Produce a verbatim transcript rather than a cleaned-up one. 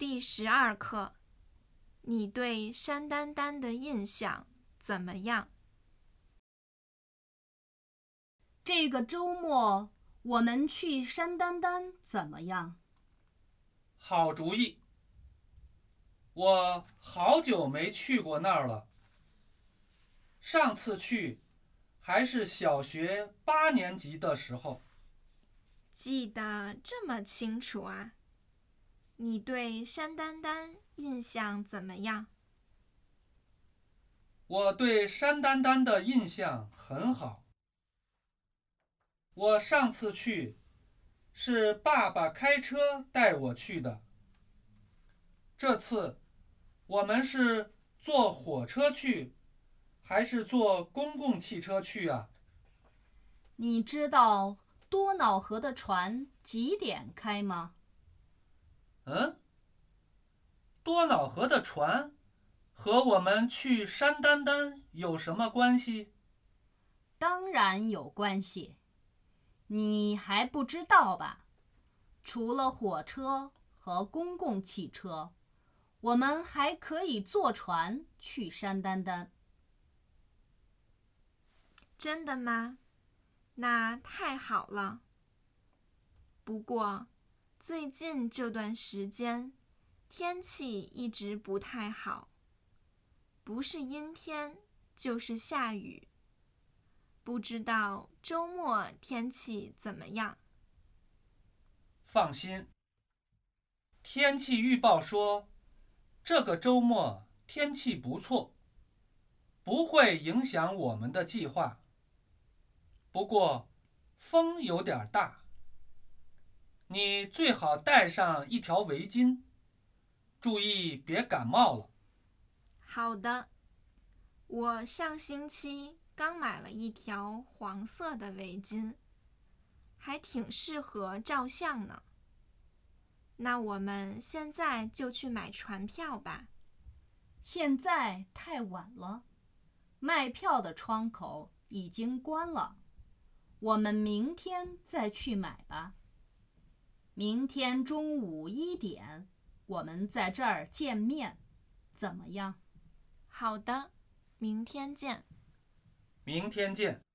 第十二课，你对山丹丹的印象怎么样？ 这个周末我们去山丹丹怎么样？ 好主意！我好久没去过那儿了。上次去还是小学八年级的时候。 记得这么清楚啊？你对山丹丹印象怎么样？ 我对山丹丹的印象很好。我上次去是爸爸开车带我去的。这次我们是坐火车去，还是坐公共汽车去啊？ 你知道多瑙河的船几点开吗？ 嗯？多瑙河的船和我们去山丹丹有什么关系？ 当然有关系。你还不知道吧？除了火车和公共汽车，我们还可以坐船去山丹丹。 真的吗？那太好了。不过，最近这段时间，天气一直不太好，不是阴天就是下雨。不知道周末天气怎么样？ 放心，天气预报说，这个周末天气不错，不会影响我们的计划。不过，风有点大，你最好带上一条围巾，注意别感冒了。 好的，我上星期刚买了一条黄色的围巾，还挺适合照相呢。那我们现在就去买船票吧。 现在太晚了，卖票的窗口已经关了，我们明天再去买吧。明天中午一点，我们在这儿见面，怎么样？ 好的，明天见。 明天见。